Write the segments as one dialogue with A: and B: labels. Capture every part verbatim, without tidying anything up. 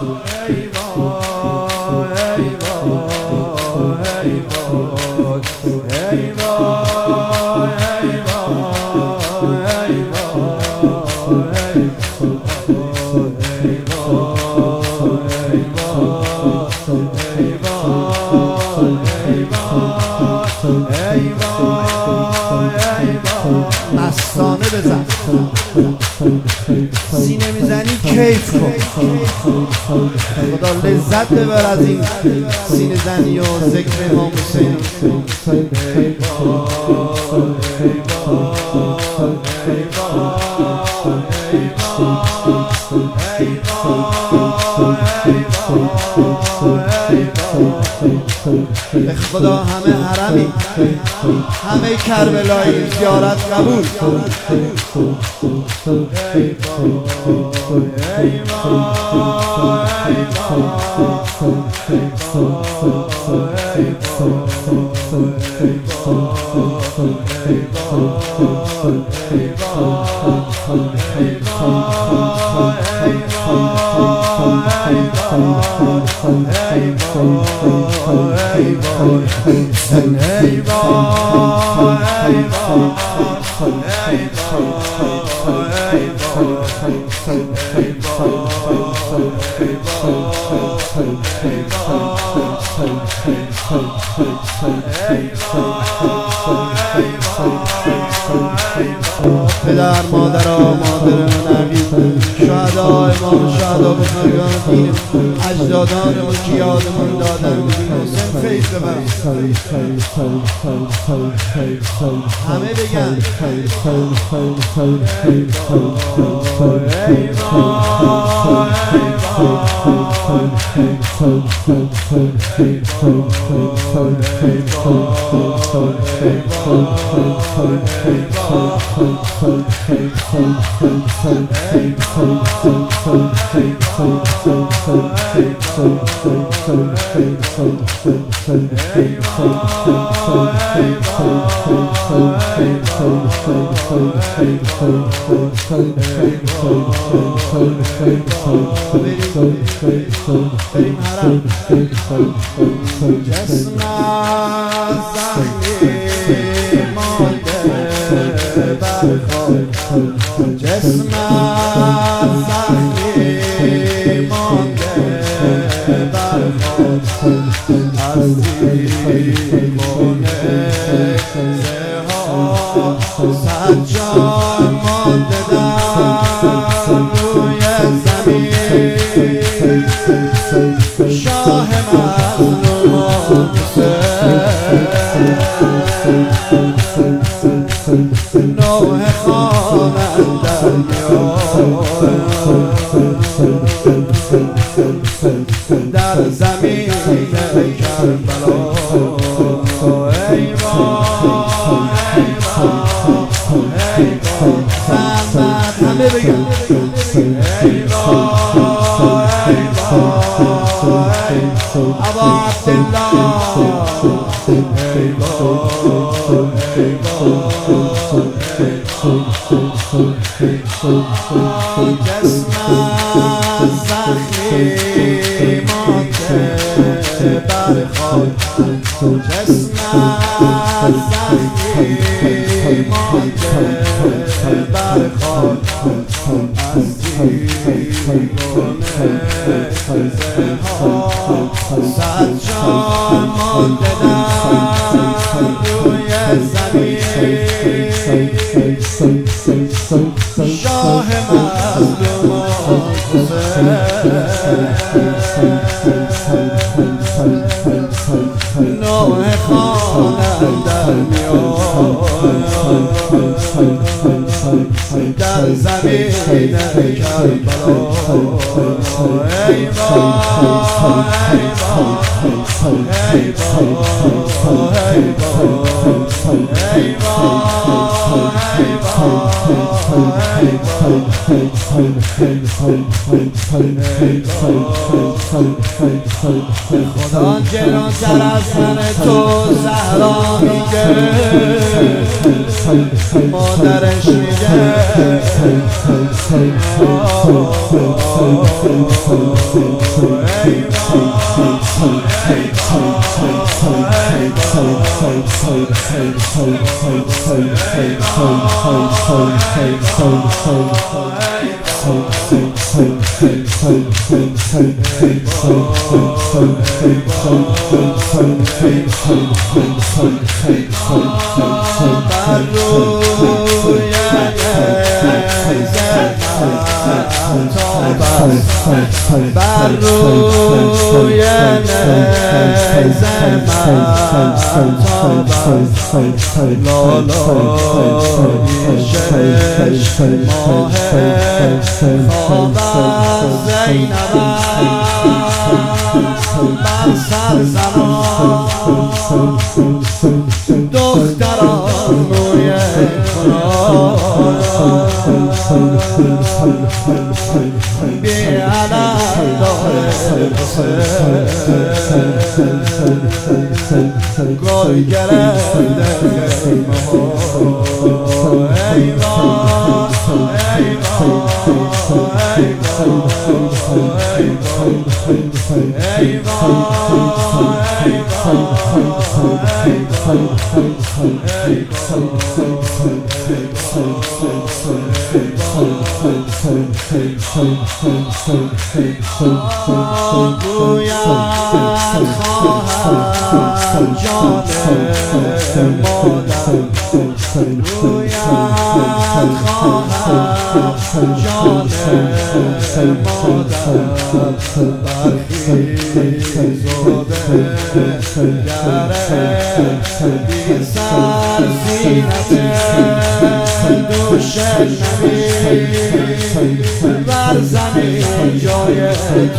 A: مستانه بزن سینه میزنی کیف کن خدا لذت ببر از این سینه زنی و ذکر امام حسین به خدا همه حرمی همه کربلایی زیارت قبول پدر مادر مادر نبی شهدا امام شهدا بزرگان دین اجدادانمون که یادمون دادن حسین فیض ببرم همه بگن جسم زخمی مانده بر خاک جسم زخمی مانده بر خاک از دیوانه زها صد جان مانده در روی زمین شاه مظلوم نوح خانم در زمین کربلا ای وای ای وای زحمت همه بگن ای وای ای وای ابا عبدالله ای وای ای وای جسم زخمی مانده بر خاک جسم زخمی مانده بر خاک از دیوانه زها صد جان مانده در روی زمین شاه مظلوم نوح خانم در میان در زمین کربلا ای وای ای وای ای وای ای وای خدا جلوتر از من تو زهرا میگه مادرش میگه بر روی نیز من لالای شش ماه خواب از زینبم بر سر زنان دختران روی بی علم داره گل گرفته گوید خواهم جان مادر گوید خواهم جان مادر برخیز و بنگره بی سر زینت دوش نبی بر زمین جای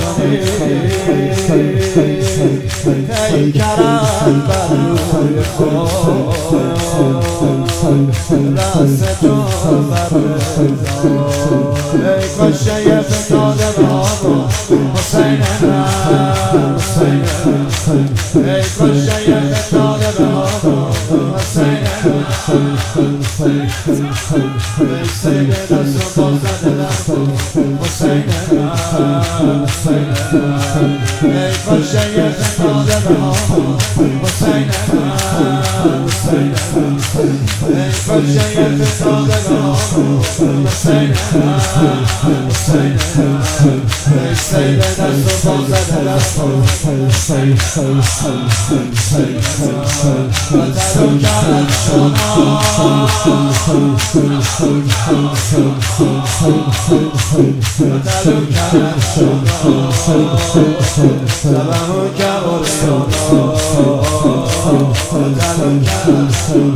A: تو پیکرم بر روی خود دست تو برزن ای کشه فتاده بابا حسین من حسین من ای کشه فتاده بابا حسین من ای سید دست و بازده دست حسین من حسین من ای کشه فتاده بابا حسین من حسین من ای کشه فتاده بابا حسین من حسین من ای سید دست و بازده دست وطن کرد شما وطن کرد شما سبمو کبر شما وطن کرد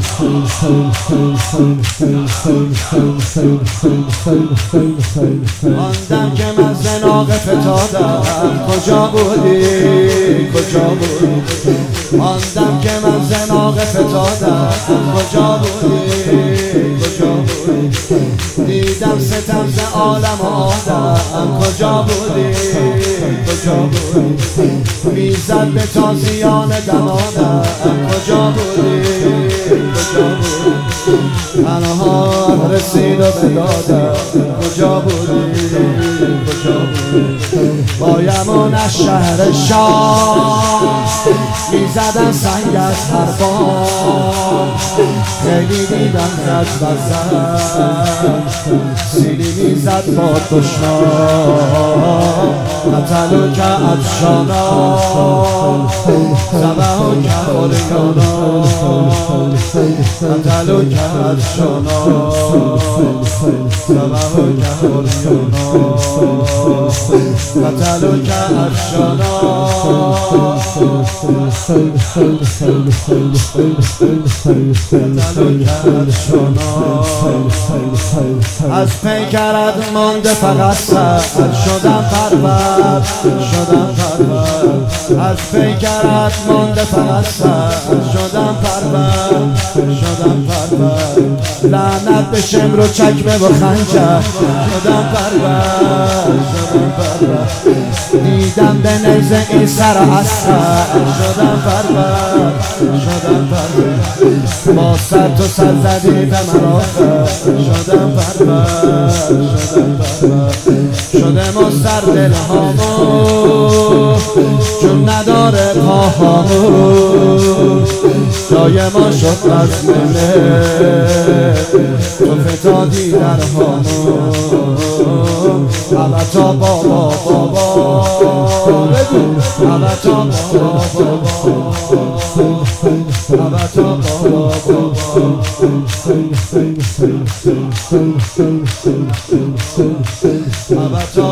A: ماندم که من زناق فتادم کجا بودی کجا بودی ماندم که من زناق فتادم کجا بودی کجا بودی دیدم ستم ز عالم آدم کجا بودی کجا بودی میزد به تازیان دمادم کجا بودی کجا بودی تنها رسید و بدادم کجا بودی کجا بودی با یمون از شهر شام میزدن سنگ از حرفان خیلی دیدم زد و زد سیلی میزد با دشنام نتلو که افشانا زبهو که اوریانا نتلو که افشانا زبهو که اوریانا قتلوك افشانا قتلوک افشانا از پیکرت مانده فقط سر شدم پرور شدم پرور از پیکرت مانده فقط سر شدم پرور شدم پرور لعنت به شمر و چکمه و خنجر شدم پرور شدم پرور دیدم به نیزه این سر اثر شدم پرور شدم پرور با سر تو سر زدی به من آخر شدم پرور شدم پرور شده مستر دل هامو چون نداره پاهامو جای ما شد از منه تو فتادی در هامو البتا بابا بابا البتا بابا بابا البتا بابا بابا البتا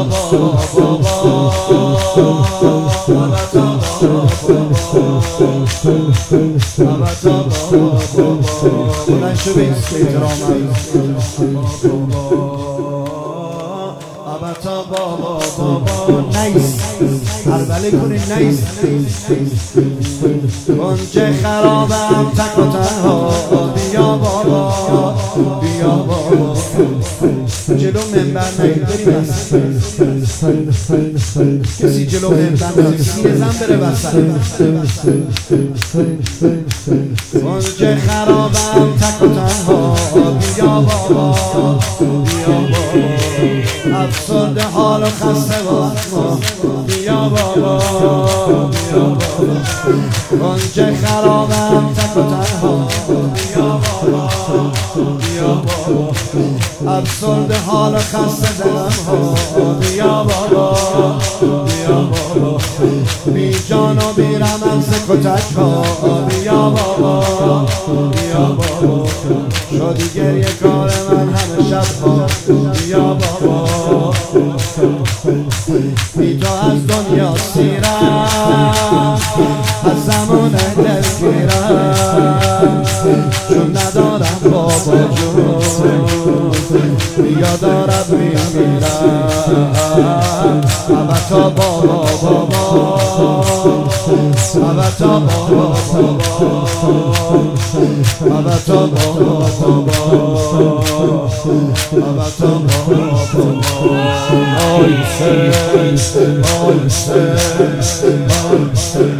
A: بلند شو به این احترام البتا بابا بابا نیست اربله کنید نیست گنجه خرابم تک و تنها بیا بابا بیا بابا جلو منبر نگید بریم وسط کسی جلو منبر نگید سینه زن بره وسط گنجه خرابم تک و تنها بیا بابا بیا بابا افسرده حال و خسته با بیا بابا بیا بابا گنجه خرابم تک و تنها بیا بابا بیا بابا افسرده حال و خسته دلم ها بیا بابا بیا بابا بی جان و بی رمز کتک ها بیا بابا بیا بابا شدی گریه کار من همه شب ها بیا بابا بی تو از دنیا سیرم از زمان دلگیرم چون ندارم بابا جون بیا دارد میمیرم البتا بابا بابا البتا بابا بابا البتا بابا بابا البتا بابا بابا آی سر آی سر آی سر